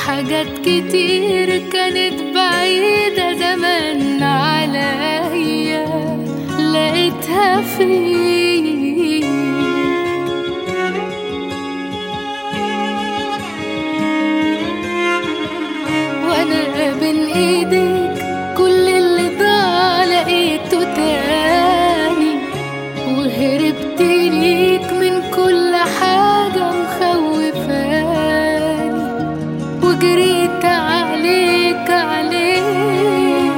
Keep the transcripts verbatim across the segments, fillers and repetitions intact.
حاجات كتير كانت بعيدة زمان عليا لقيتها فيك، وانا بين ايديك كل اللي ضاع لقيته تاني، وهربت ليك من كل حاجة مخوفاني، وجريت عليك عليك.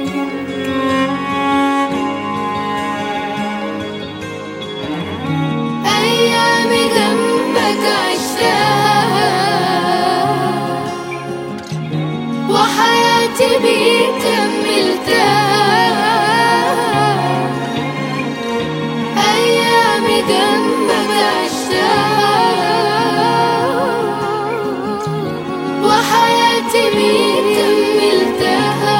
أيامي جنبك عشتها وحياتي بيك كملتها، أيامي جنبك عشتها وحياتي بيك كملتها.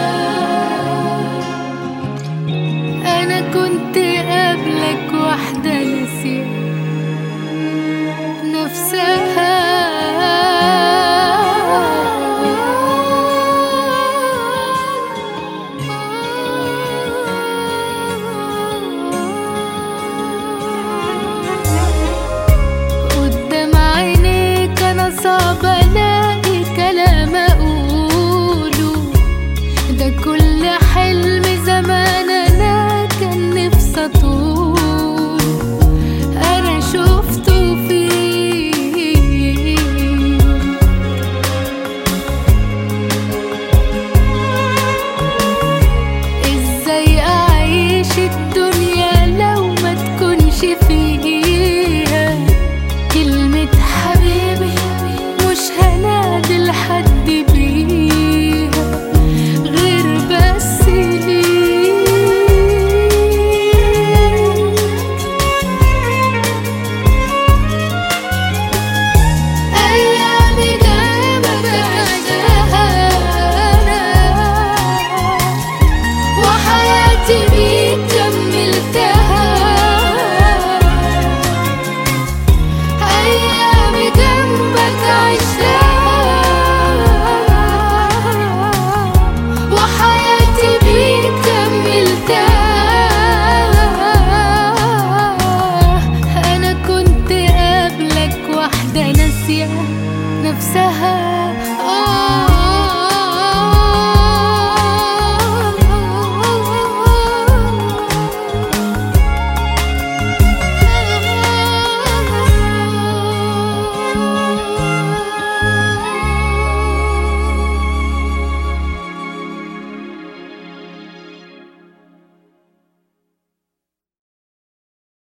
أنا كنت قبلك واحدة ناسية نفسها، صعب الاقي كلام اقوله، ده كل حلم زمان انا كان نفسي اطول، انا شفته فيك. ازاي اعيش الدنيا لو ما تكونش فيها كلمة حبيبي، مش هنادي لحد بيها غير بس ليك. أيامي جنبك عشتها وحياتي بيك كملتها، أيامي جنبك عشتها وحياتي بيك كملتها. أنا كنت قبلك واحدة ناسية نفسها.